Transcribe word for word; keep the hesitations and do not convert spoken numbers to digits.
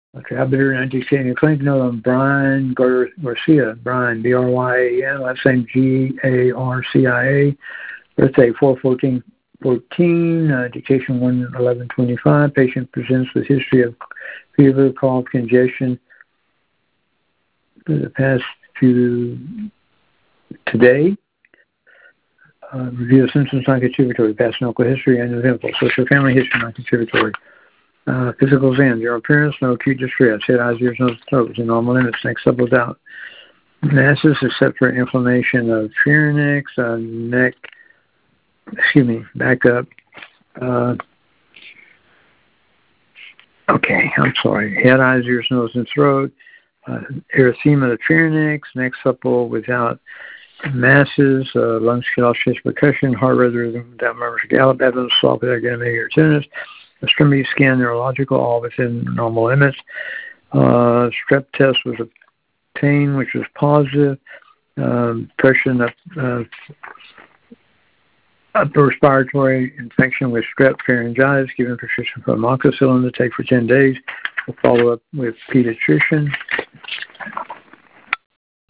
Trabeter, nineteen seventy, claim to know Brian Gar- Garcia. Brian, B R Y A N, last name G A R C I A. Birthday four fourteen fourteen, uh, dictation one eleven twenty-five. Patient presents with history of fever, cough, congestion for the past few today. Uh, review of symptoms non-contributory, past medical history, and eventful. Social family history non-contributory. Uh, physical exam, general appearance, no acute distress. Head, eyes, ears, nose, throat within normal limits. Next up without masses except for inflammation of pharynx, uh, neck, excuse me, back up. Uh, okay, I'm sorry. Head, eyes, ears, nose, and throat. Uh, erythema of the pharynx, neck supple without masses, uh, lungs, skeletal chest percussion, heart rhythm without murmurs, gallop, evidence, soft without getting or tinnitus. Extremity scan, neurological, all within normal limits. Uh, strep test was obtained, which was positive. Um, depression of uh, upper respiratory infection with strep pharyngitis, given prescription for amoxicillin to take for ten days. We'll follow up with pediatrician.